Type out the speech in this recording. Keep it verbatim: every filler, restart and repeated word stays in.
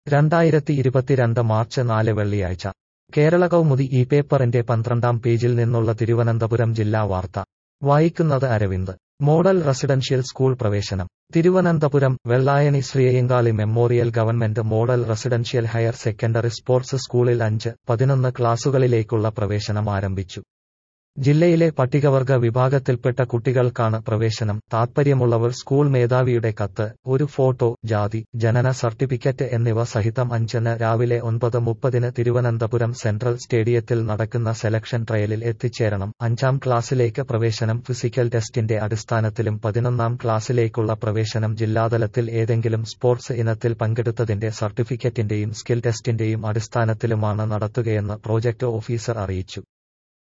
രണ്ടായിരത്തി ഇരുപത്തിരണ്ട് മാർച്ച് നാല് വെള്ളിയാഴ്ച കേരള കൗമുദി ഈ പേപ്പറിന്റെ പന്ത്രണ്ടാം പേജിൽ നിന്നുള്ള തിരുവനന്തപുരം ജില്ലാ വാർത്ത വായിക്കുന്നത് അരവിന്ദ്. മോഡൽ റെസിഡൻഷ്യൽ സ്കൂൾ പ്രവേശനം. Thiruvananthapuram Vellayani Sreeyankali memorial government model residential higher secondary sports സ്കൂളിൽ അഞ്ച്, പതിനൊന്ന് ക്ലാസുകളിലേക്കുള്ള പ്രവേശനം ആരംഭിച്ചു. ജില്ലയിലെ പട്ടികവർഗ വിഭാഗത്തിൽപ്പെട്ട കുട്ടികൾക്കാണ് പ്രവേശനം. താൽപ്പര്യമുള്ളവർ സ്കൂൾ മേധാവിയുടെ കത്ത്, ഒരു ഫോട്ടോ, ജാതി, ജനന സർട്ടിഫിക്കറ്റ് എന്നിവ സഹിതം അഞ്ചിന് രാവിലെ ഒൻപത് മുപ്പതിന് തിരുവനന്തപുരം സെൻട്രൽ സ്റ്റേഡിയത്തിൽ നടക്കുന്ന സെലക്ഷൻ ട്രയലിൽ എത്തിച്ചേരണം. അഞ്ചാം ക്ലാസ്സിലേക്ക് പ്രവേശനം ഫിസിക്കൽ ടെസ്റ്റിന്റെ അടിസ്ഥാനത്തിലും പതിനൊന്നാം ക്ലാസ്സിലേക്കുള്ള പ്രവേശനം ജില്ലാതലത്തിൽ ഏതെങ്കിലും സ്പോർട്സ് ഇനത്തിൽ പങ്കെടുത്തതിന്റെ സർട്ടിഫിക്കറ്റിന്റെയും സ്കിൽ ടെസ്റ്റിന്റെയും അടിസ്ഥാനത്തിലുമാണ് നടത്തുകയെന്ന് പ്രോജക്ട് ഓഫീസർ അറിയിച്ചു.